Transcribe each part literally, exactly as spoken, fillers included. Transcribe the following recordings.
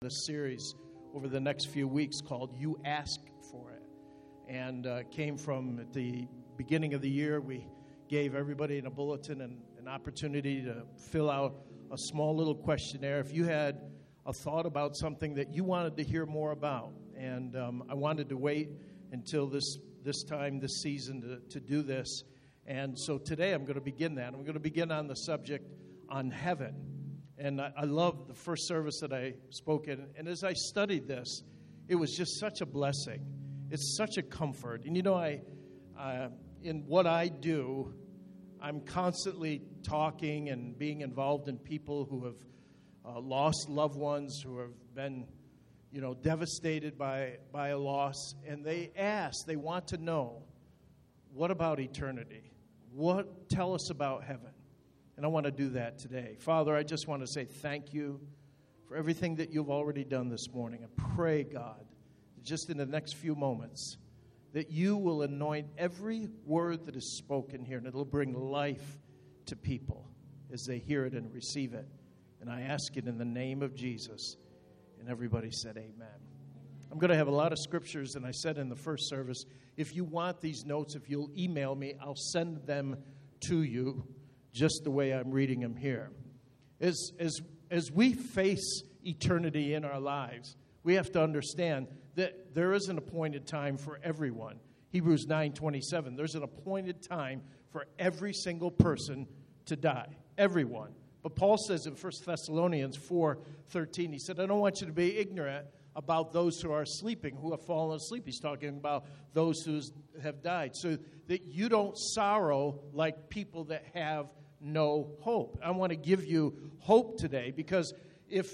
this series over the next few weeks called You Ask For It. And uh, came from at the beginning of the year, we gave everybody in a bulletin an, an opportunity to fill out a small little questionnaire. If you had a thought about something that you wanted to hear more about, and um, I wanted to wait until this this time, this season, to, to do this. And so today I'm going to begin that. I'm going to begin on the subject on heaven. And I, I love the first service that I spoke in. And as I studied this, it was just such a blessing. It's such a comfort. And you know, I, uh, in what I do, I'm constantly talking and being involved in people who have uh, lost loved ones, who have been, you know, devastated by, by a loss. And they ask, they want to know, what about eternity? What, tell us about heaven. And I want to do that today. Father, I just want to say thank you for everything that you've already done this morning. I pray, God, just in the next few moments, that you will anoint every word that is spoken here, and it'll bring life to people as they hear it and receive it. And I ask it in the name of Jesus. And everybody said amen. I'm going to have a lot of scriptures, and I said in the first service, if you want these notes, if you'll email me, I'll send them to you just the way I'm reading them here. As, as, as we face eternity in our lives, we have to understand that there is an appointed time for everyone. Hebrews nine twenty-seven, there's an appointed time for every single person to die. Everyone. But Paul says in First Thessalonians four thirteen, he said, I don't want you to be ignorant about those who are sleeping, who have fallen asleep. He's talking about those who have died, so that you don't sorrow like people that have no hope. I want to give you hope today, because if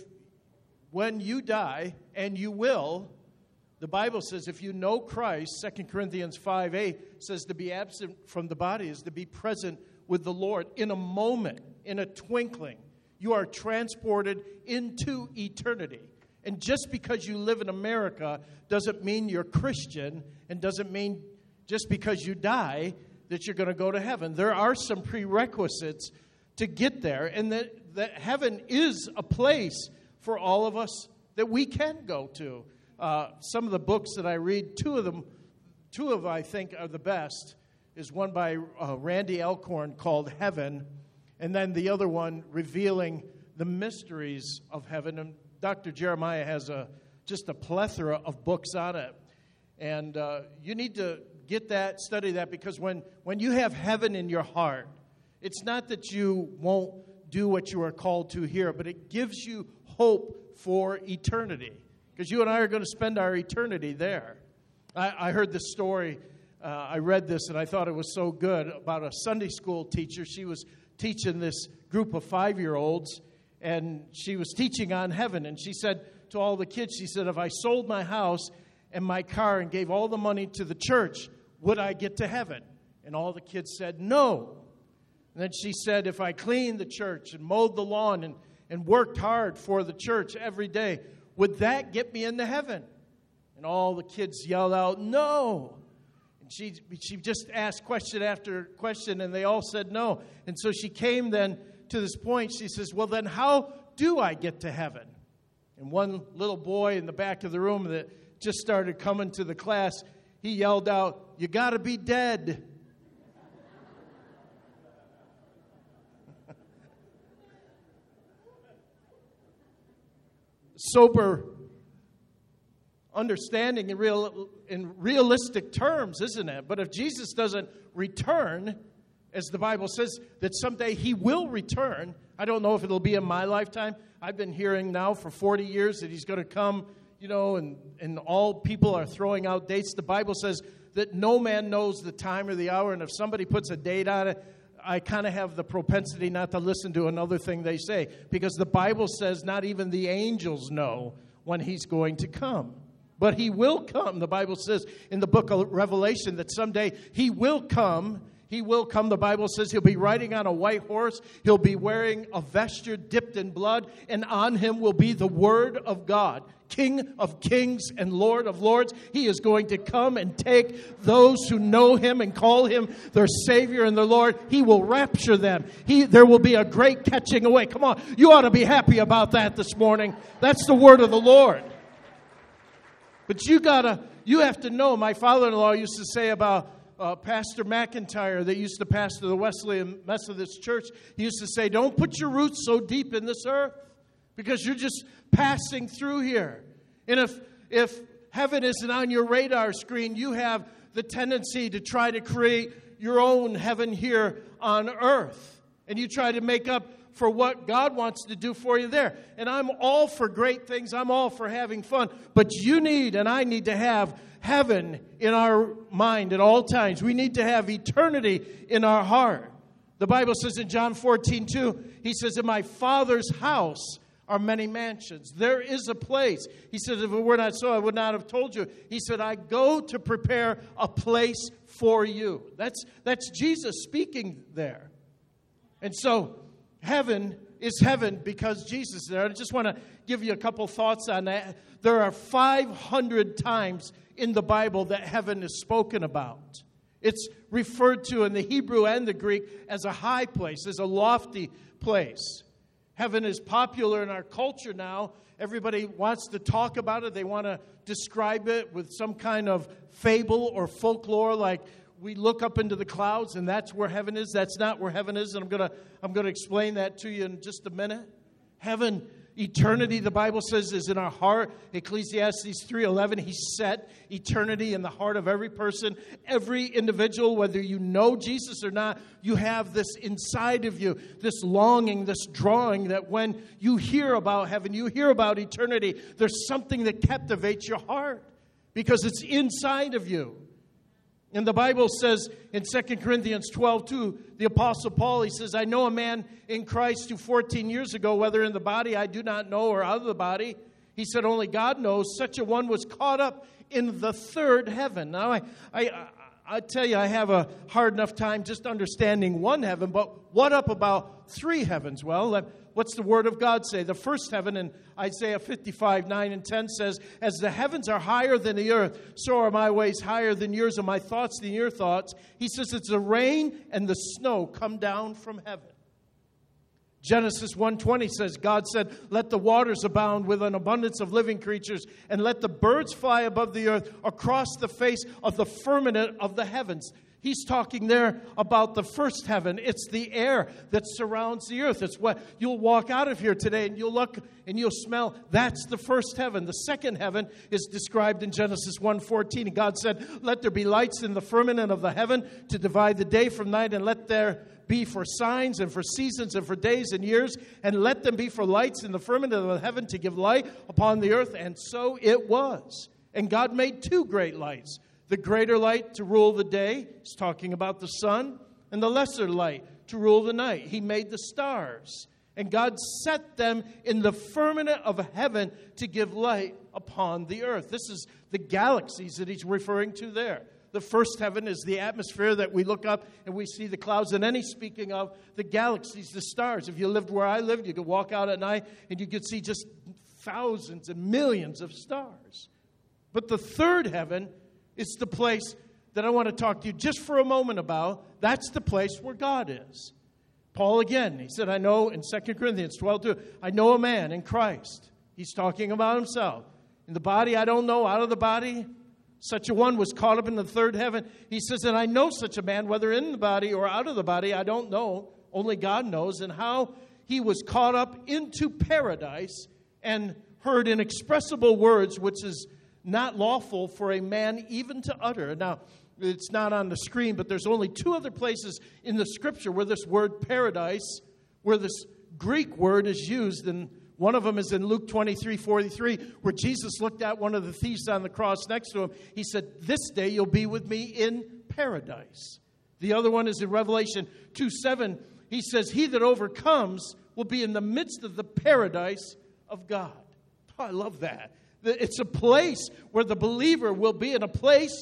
when you die, and you will, the Bible says if you know Christ, Second Corinthians five eight says to be absent from the body is to be present with the Lord in a moment, in a twinkling. You are transported into eternity. And just because you live in America doesn't mean you're Christian, and doesn't mean just because you die that you're going to go to heaven. There are some prerequisites to get there, and that, that heaven is a place for all of us that we can go to. Uh, some of the books that I read, two of them, two of I think are the best, is one by uh, Randy Alcorn called Heaven, and then the other one revealing the mysteries of heaven. And Doctor Jeremiah has a just a plethora of books on it. And uh, you need to get that, study that, because when, when you have heaven in your heart, it's not that you won't do what you are called to here, but it gives you hope for eternity, because you and I are going to spend our eternity there. I, I heard this story, uh, I read this, and I thought it was so good, about a Sunday school teacher. She was teaching this group of five-year-olds, and she was teaching on heaven, and she said to all the kids, she said, if I sold my house and my car and gave all the money to the church, would I get to heaven? And all the kids said, no. And then she said, if I cleaned the church and mowed the lawn and, and worked hard for the church every day, would that get me into heaven? And all the kids yelled out, no. And she, she just asked question after question, and they all said no. And so she came then to this point. She says, well, then how do I get to heaven? And one little boy in the back of the room that just started coming to the class, he yelled out, you got to be dead. Sober understanding in real in realistic terms, isn't it? But if Jesus doesn't return, as the Bible says that someday he will return, I don't know if it'll be in my lifetime. I've been hearing now for forty years that he's going to come, you know, and, and all people are throwing out dates. The Bible says that no man knows the time or the hour, and if somebody puts a date on it, I kind of have the propensity not to listen to another thing they say, because the Bible says not even the angels know when he's going to come. But he will come. The Bible says in the book of Revelation that someday he will come. He will come. The Bible says he'll be riding on a white horse. He'll be wearing a vesture dipped in blood, and on him will be the word of God. King of kings and Lord of lords. He is going to come and take those who know him and call him their Savior and their Lord. He will rapture them. He, there will be a great catching away. Come on, you ought to be happy about that this morning. That's the word of the Lord. But you gotta, you have to know, my father-in-law used to say about uh, Pastor McIntyre that used to pastor the Wesleyan Methodist Church. He used to say, don't put your roots so deep in this earth, because you're just passing through here. And if if heaven isn't on your radar screen, you have the tendency to try to create your own heaven here on earth. And you try to make up for what God wants to do for you there. And I'm all for great things. I'm all for having fun. But you need, and I need to have heaven in our mind at all times. We need to have eternity in our heart. The Bible says in John fourteen two, he says, in my Father's house are many mansions. There is a place. He said, if it were not so, I would not have told you. He said, I go to prepare a place for you. That's, that's Jesus speaking there. And so, heaven is heaven because Jesus is there. I just want to give you a couple thoughts on that. There are five hundred times in the Bible that heaven is spoken about. It's referred to in the Hebrew and the Greek as a high place, as a lofty place. Heaven is popular in our culture now. Everybody wants to talk about it. They want to describe it with some kind of fable or folklore, like we look up into the clouds and that's where heaven is. That's not where heaven is, and I'm going to I'm going to explain that to you in just a minute. Heaven, eternity, the Bible says, is in our heart. Ecclesiastes three eleven, he set eternity in the heart of every person, every individual, whether you know Jesus or not. You have this inside of you, this longing, this drawing that when you hear about heaven, you hear about eternity, there's something that captivates your heart because it's inside of you. And the Bible says in Second Corinthians twelve two, the Apostle Paul, he says, I know a man in Christ who fourteen years ago, whether in the body I do not know or out of the body, he said, only God knows, such a one was caught up in the third heaven. Now, I, I, I tell you, I have a hard enough time just understanding one heaven, but what up about three heavens? Well, what's the Word of God say? The first heaven in Isaiah fifty-five, nine and ten says, as the heavens are higher than the earth, so are my ways higher than yours and my thoughts than your thoughts. He says it's the rain and the snow come down from heaven. Genesis one twenty says, God said, let the waters abound with an abundance of living creatures, and let the birds fly above the earth across the face of the firmament of the heavens. He's talking there about the first heaven. It's the air that surrounds the earth. It's what you'll walk out of here today and you'll look and you'll smell. That's the first heaven. The second heaven is described in Genesis one fourteen. And God said, let there be lights in the firmament of the heaven to divide the day from night, and let there be for signs and for seasons and for days and years, and let them be for lights in the firmament of the heaven to give light upon the earth. And so it was. And God made two great lights. The greater light to rule the day, he's talking about the sun, and the lesser light to rule the night. He made the stars, and God set them in the firmament of heaven to give light upon the earth. This is the galaxies that he's referring to there. The first heaven is the atmosphere that we look up and we see the clouds. And then he's speaking of the galaxies, the stars. If you lived where I lived, you could walk out at night and you could see just thousands and millions of stars. But the third heaven is the place that I want to talk to you just for a moment about. That's the place where God is. Paul again, he said, I know in Second Corinthians twelve two, I know a man in Christ. He's talking about himself. In the body, I don't know. Out of the body, such a one was caught up in the third heaven. He says, and I know such a man, whether in the body or out of the body, I don't know. Only God knows. And how he was caught up into paradise and heard inexpressible words, which is not lawful for a man even to utter. Now, it's not on the screen, but there's only two other places in the Scripture where this word paradise, where this Greek word is used. And one of them is in Luke twenty-three forty-three, where Jesus looked at one of the thieves on the cross next to him. He said, this day you'll be with me in paradise. The other one is in Revelation two seven. He says, he that overcomes will be in the midst of the paradise of God. Oh, I love that. It's a place where the believer will be in a place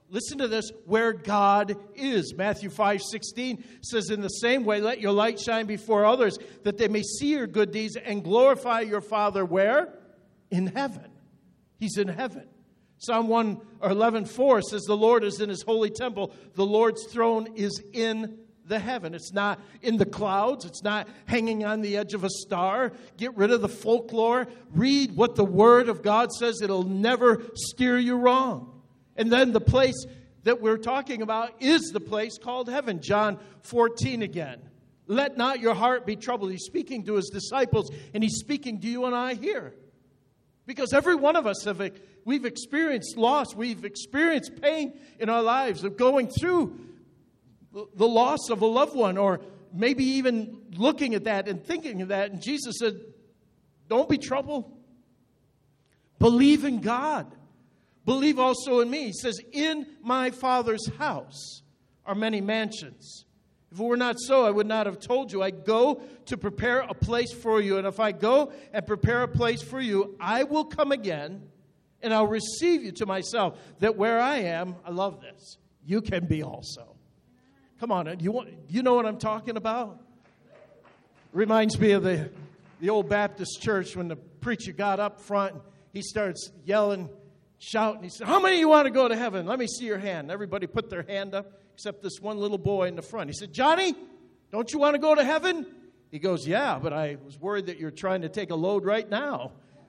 listen to this, where God is. Matthew five sixteen says, in the same way, let your light shine before others, that they may see your good deeds and glorify your Father where? In heaven. He's in heaven. Psalm one or eleven four says, the Lord is in his holy temple. The Lord's throne is in the heaven. It's not in the clouds. It's not hanging on the edge of a star. Get rid of the folklore. Read what the Word of God says. It'll never steer you wrong. And then the place that we're talking about is the place called heaven. John fourteen again. Let not your heart be troubled. He's speaking to his disciples, and he's speaking to you and I here. Because every one of us, have we've experienced loss. We've experienced pain in our lives of going through the loss of a loved one, or maybe even looking at that and thinking of that. And Jesus said, don't be troubled. Believe in God. Believe also in me. He says, in my Father's house are many mansions. If it were not so, I would not have told you. I go to prepare a place for you. And if I go and prepare a place for you, I will come again and I'll receive you to myself, that where I am, I love this, you can be also. Come on, you want, you know what I'm talking about? Reminds me of the, the old Baptist church when the preacher got up front. He starts yelling, shouting. He said, how many of you want to go to heaven? Let me see your hand. Everybody put their hand up except this one little boy in the front. He said, Johnny, don't you want to go to heaven? He goes, yeah, but I was worried that you're trying to take a load right now.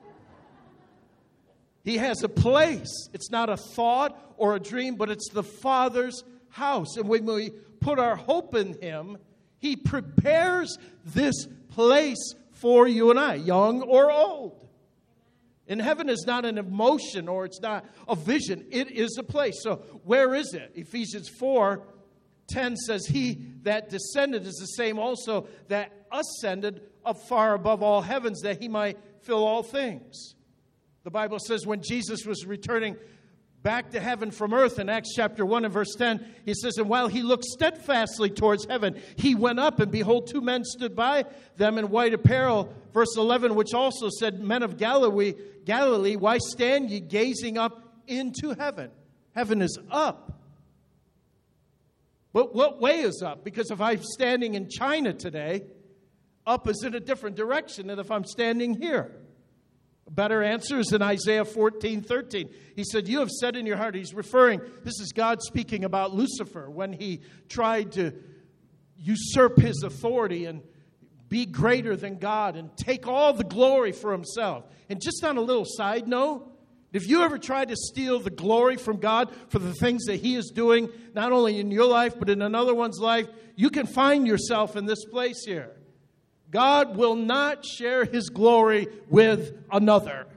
He has a place. It's not a thought or a dream, but it's the Father's house. And when we put our hope in him, he prepares this place for you and I, young or old. And heaven is not an emotion or it's not a vision. It is a place. So where is it? Ephesians four ten says, he that descended is the same also that ascended up far above all heavens, that he might fill all things. The Bible says when Jesus was returning back to heaven from earth in Acts chapter one and verse ten, he says, and while he looked steadfastly towards heaven, he went up, and behold, two men stood by them in white apparel. Verse eleven, which also said, men of Galilee, Galilee, why stand ye gazing up into heaven? Heaven is up. But what way is up? Because if I'm standing in China today, up is in a different direction than if I'm standing here. A better answer is in Isaiah fourteen thirteen. He said, you have said in your heart, he's referring, this is God speaking about Lucifer when he tried to usurp his authority and be greater than God and take all the glory for himself. And just on a little side note, if you ever tried to steal the glory from God for the things that he is doing, not only in your life, but in another one's life, you can find yourself in this place here. God will not share his glory with another.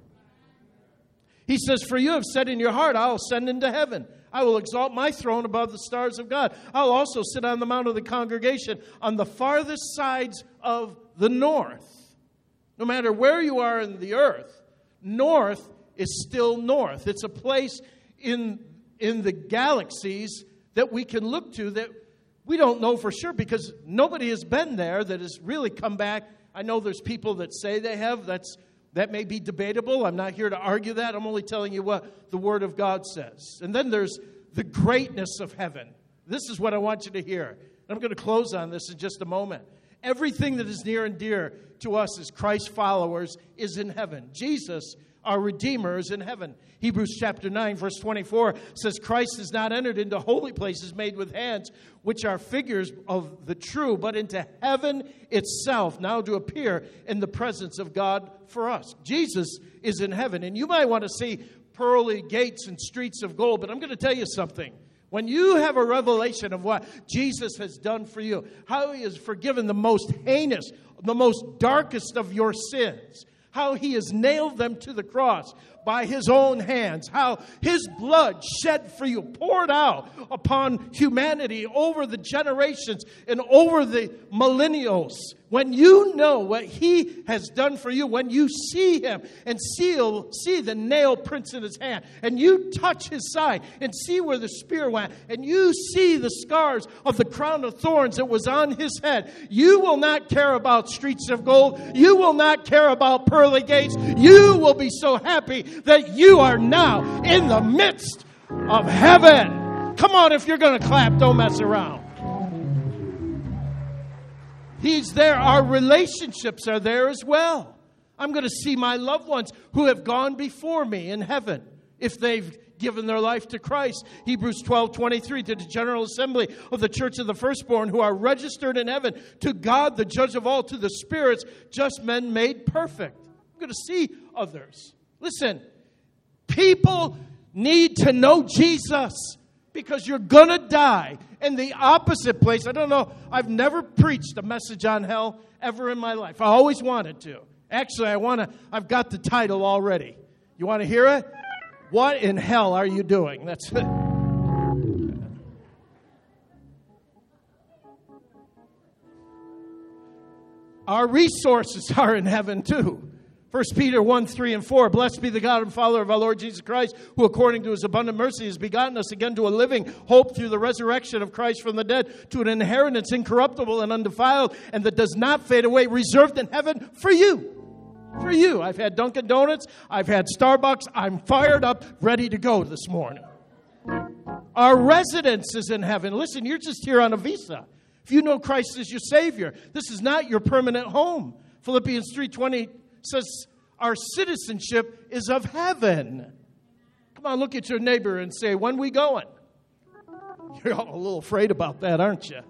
He says, for you have said in your heart, I'll ascend into heaven. I will exalt my throne above the stars of God. I'll also sit on the mount of the congregation on the farthest sides of the north. No matter where you are in the earth, north is still north. It's a place in, in the galaxies that we can look to that we don't know for sure because nobody has been there that has really come back. I know there's people that say they have. That's That may be debatable. I'm not here to argue that. I'm only telling you what the Word of God says. And then there's the greatness of heaven. This is what I want you to hear. And I'm going to close on this in just a moment. Everything that is near and dear to us as Christ followers is in heaven. Jesus, our Redeemer, is in heaven. Hebrews chapter nine, verse twenty-four says, Christ has not entered into holy places made with hands, which are figures of the true, but into heaven itself, now to appear in the presence of God for us. Jesus is in heaven. And you might want to see pearly gates and streets of gold, but I'm going to tell you something. When you have a revelation of what Jesus has done for you, how he has forgiven the most heinous, the most darkest of your sins, how he has nailed them to the cross by his own hands, how his blood shed for you, poured out upon humanity over the generations and over the millennials. When you know what he has done for you, when you see him and see, see the nail prints in his hand, and you touch his side and see where the spear went, and you see the scars of the crown of thorns that was on his head, you will not care about streets of gold. You will not care about pearly gates. You will be so happy that you are now in the midst of heaven. Come on, if you're going to clap, don't mess around. He's there. Our relationships are there as well. I'm going to see my loved ones who have gone before me in heaven if they've given their life to Christ. Hebrews twelve twenty-three, to the General Assembly of the Church of the Firstborn who are registered in heaven, to God, the judge of all, to the spirits, just men made perfect. I'm going to see others. Listen, people need to know Jesus because you're going to die in the opposite place. I don't know. I've never preached a message on hell ever in my life. I always wanted to. Actually, I want to. I've got the title already. You want to hear it? What in hell are you doing? That's it. Our resources are in heaven too. First Peter one, three, and four. Blessed be the God and Father of our Lord Jesus Christ, who according to his abundant mercy has begotten us again to a living hope through the resurrection of Christ from the dead, to an inheritance incorruptible and undefiled, and that does not fade away, reserved in heaven for you. For you. I've had Dunkin' Donuts. I've had Starbucks. I'm fired up, ready to go this morning. Our residence is in heaven. Listen, you're just here on a visa. If you know Christ as your Savior, this is not your permanent home. Philippians three twenty says our citizenship is of heaven. Come on, look at your neighbor and say, when we going? You're all a little afraid about that, aren't you?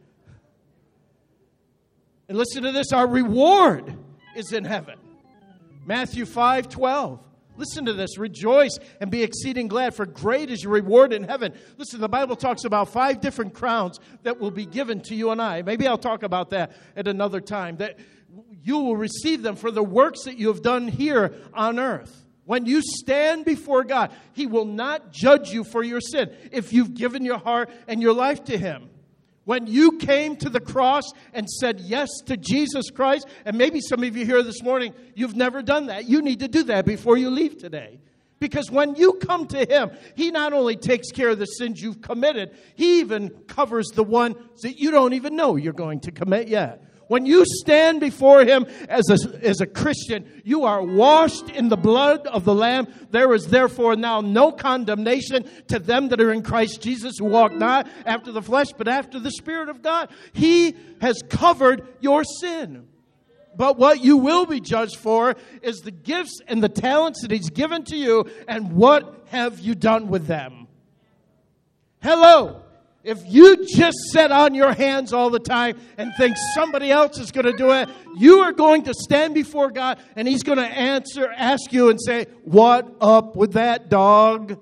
And listen to this, our reward is in heaven. Matthew five twelve. Listen to this. Rejoice and be exceeding glad, for great is your reward in heaven. Listen, the Bible talks about five different crowns that will be given to you and I. Maybe I'll talk about that at another time. That you will receive them for the works that you have done here on earth. When you stand before God, He will not judge you for your sin if you've given your heart and your life to Him. When you came to the cross and said yes to Jesus Christ, and maybe some of you here this morning, you've never done that. You need to do that before you leave today. Because when you come to Him, He not only takes care of the sins you've committed, He even covers the ones that you don't even know you're going to commit yet. When you stand before Him as a, as a Christian, you are washed in the blood of the Lamb. There is therefore now no condemnation to them that are in Christ Jesus, who walk not after the flesh, but after the Spirit of God. He has covered your sin. But what you will be judged for is the gifts and the talents that He's given to you, and what have you done with them? Hello. If you just sit on your hands all the time and think somebody else is going to do it, you are going to stand before God and He's going to answer, ask you and say, what up with that, dog?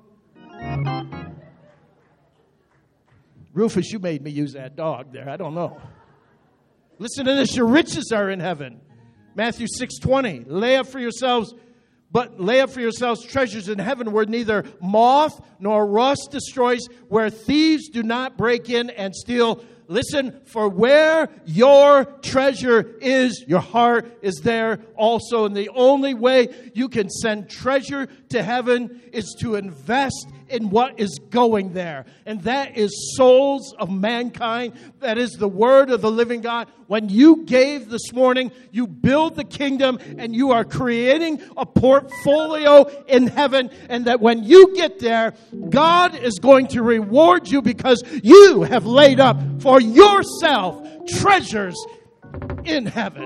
Rufus, you made me use that dog there. I don't know. Listen to this. Your riches are in heaven. Matthew six twenty. Lay up for yourselves But lay up for yourselves treasures in heaven where neither moth nor rust destroys, where thieves do not break in and steal. Listen, for where your treasure is, your heart is there also. And the only way you can send treasure to heaven is to invest in what is going there. And that is souls of mankind. That is the word of the living God. When you gave this morning, you build the kingdom and you are creating a portfolio in heaven. And that when you get there, God is going to reward you because you have laid up for yourself treasures in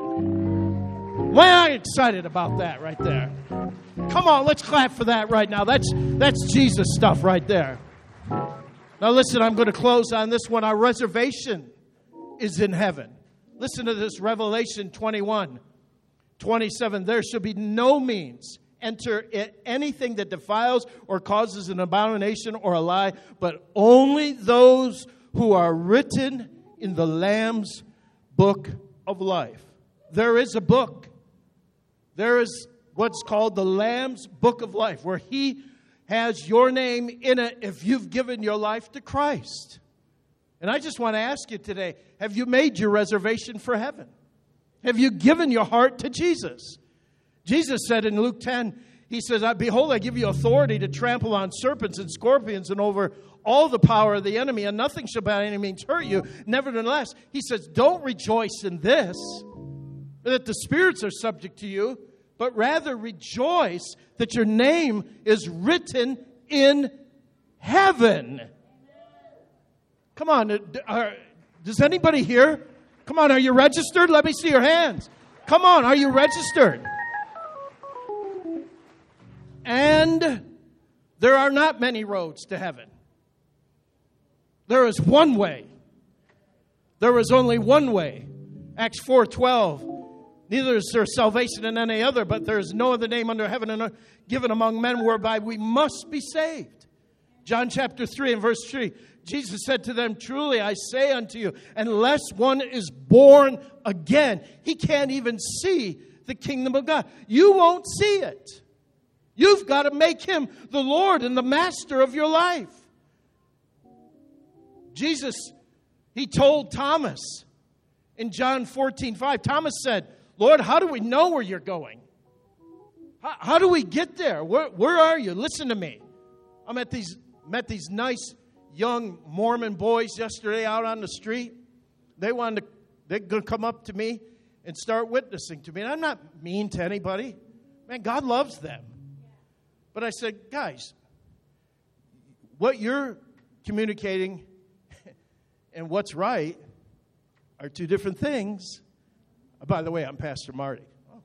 heaven. Well, I'm excited about that right there. Come on, let's clap for that right now. That's that's Jesus stuff right there. Now listen, I'm going to close on this one. Our reservation is in heaven. Listen to this, Revelation twenty-one, twenty-seven. There shall be no means enter anything that defiles or causes an abomination or a lie, but only those who are written in the Lamb's book of life. There is a book. There is what's called the Lamb's book of life, where He has your name in it if you've given your life to Christ. And I just want to ask you today, have you made your reservation for heaven? Have you given your heart to Jesus? Jesus said in Luke ten, He says, behold, I give you authority to trample on serpents and scorpions and over all the power of the enemy, and nothing shall by any means hurt you. Nevertheless, He says, don't rejoice in this, that the spirits are subject to you, but rather rejoice that your name is written in heaven. Come on. Are, does anybody here? Come on, are you registered? Let me see your hands. Come on, are you registered? And there are not many roads to heaven. There is one way. There is only one way. Acts four twelve. Neither is there salvation in any other, but there is no other name under heaven and given among men whereby we must be saved. John chapter three and verse three. Jesus said to them, truly I say unto you, unless one is born again, he can't even see the kingdom of God. You won't see it. You've got to make him the Lord and the master of your life. Jesus, he told Thomas in John fourteen five, Thomas said, Lord, how do we know where you're going? How, how do we get there? Where, where are you? Listen to me. I met these, met these nice young Mormon boys yesterday out on the street. They wanted to, they're going to come up to me and start witnessing to me. And I'm not mean to anybody. Man, God loves them. But I said, guys, what you're communicating and what's right are two different things. Oh, by the way, I'm Pastor Marty. Oh.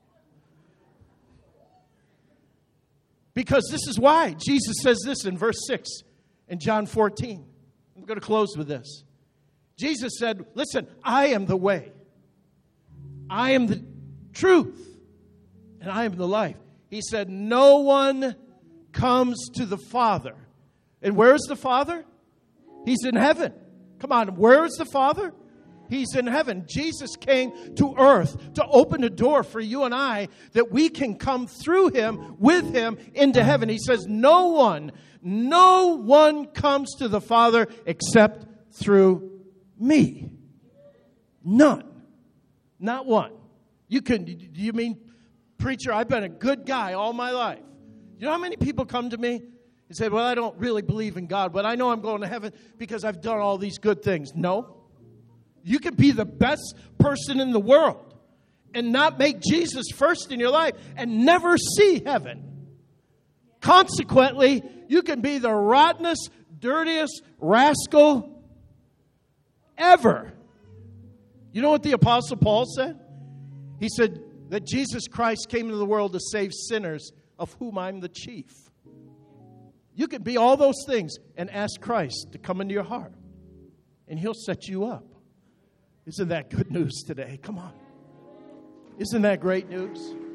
Because this is why. Jesus says this in verse six in John fourteen. I'm going to close with this. Jesus said, listen, I am the way. I am the truth. And I am the life. He said, no one comes to the Father. And where is the Father? He's in heaven. Come on, where is the Father? He's in heaven. Jesus came to earth to open a door for you and I that we can come through him, with him, into heaven. He says, no one, no one comes to the Father except through me. None. Not one. You can, do you mean, preacher, I've been a good guy all my life. You know how many people come to me and say, well, I don't really believe in God, but I know I'm going to heaven because I've done all these good things. No. You can be the best person in the world and not make Jesus first in your life and never see heaven. Consequently, you can be the rottenest, dirtiest rascal ever. You know what the Apostle Paul said? He said that Jesus Christ came into the world to save sinners, of whom I'm the chief. You can be all those things and ask Christ to come into your heart, and he'll set you up. Isn't that good news today? Come on. Isn't that great news?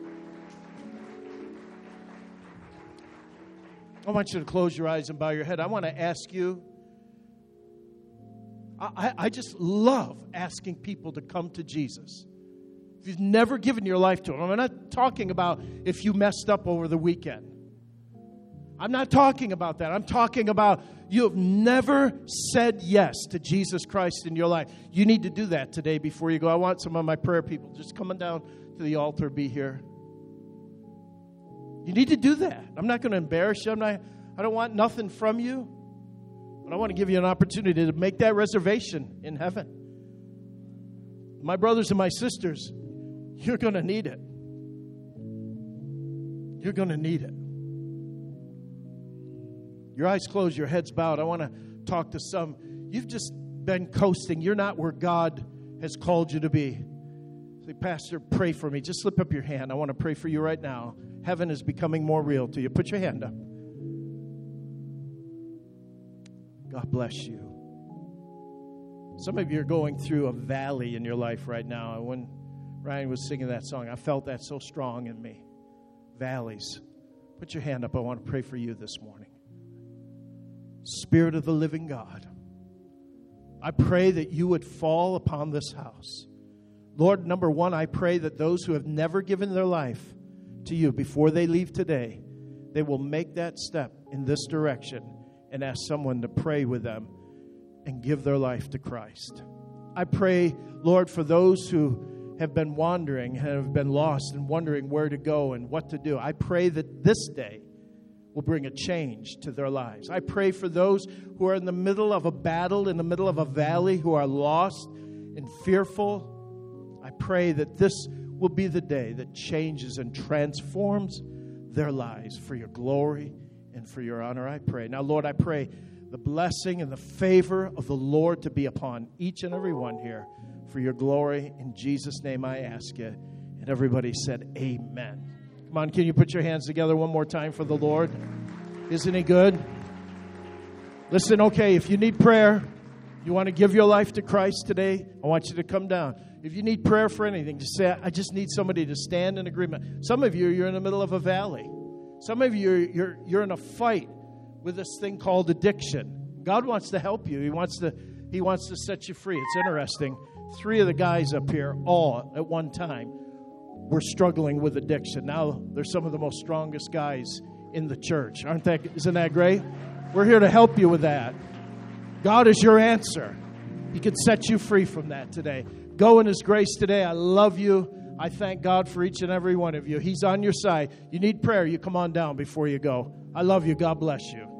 I want you to close your eyes and bow your head. I want to ask you, I, I just love asking people to come to Jesus. If you've never given your life to him, I'm not talking about if you messed up over the weekend. I'm not talking about that. I'm talking about you have never said yes to Jesus Christ in your life. You need to do that today before you go. I want some of my prayer people just coming down to the altar, be here. You need to do that. I'm not going to embarrass you. I'm not, I don't want nothing from you. But I want to give you an opportunity to make that reservation in heaven. My brothers and my sisters, you're going to need it. You're going to need it. Your eyes closed, your heads bowed. I want to talk to some. You've just been coasting. You're not where God has called you to be. Say, Pastor, pray for me. Just slip up your hand. I want to pray for you right now. Heaven is becoming more real to you. Put your hand up. God bless you. Some of you are going through a valley in your life right now. When Ryan was singing that song, I felt that so strong in me. Valleys. Put your hand up. I want to pray for you this morning. Spirit of the living God, I pray that you would fall upon this house. Lord, number one, I pray that those who have never given their life to you before they leave today, they will make that step in this direction and ask someone to pray with them and give their life to Christ. I pray, Lord, for those who have been wandering and have been lost and wondering where to go and what to do. I pray that this day will bring a change to their lives. I pray for those who are in the middle of a battle, in the middle of a valley, who are lost and fearful. I pray that this will be the day that changes and transforms their lives for your glory and for your honor. I pray. Now, Lord, I pray the blessing and the favor of the Lord to be upon each and every one here for your glory. In Jesus' name I ask you. And everybody said amen. Come on, can you put your hands together one more time for the Lord? Isn't he good? Listen, okay, if you need prayer, you want to give your life to Christ today, I want you to come down. If you need prayer for anything, just say, I just need somebody to stand in agreement. Some of you, you're in the middle of a valley. Some of you, you're, you're in a fight with this thing called addiction. God wants to help you. He wants to, he wants to set you free. It's interesting. Three of the guys up here, all at one time, were struggling with addiction. Now they're some of the most strongest guys in the church. Aren't that, isn't that great? We're here to help you with that. God is your answer. He can set you free from that today. Go in his grace today. I love you. I thank God for each and every one of you. He's on your side. You need prayer, you come on down before you go. I love you. God bless you.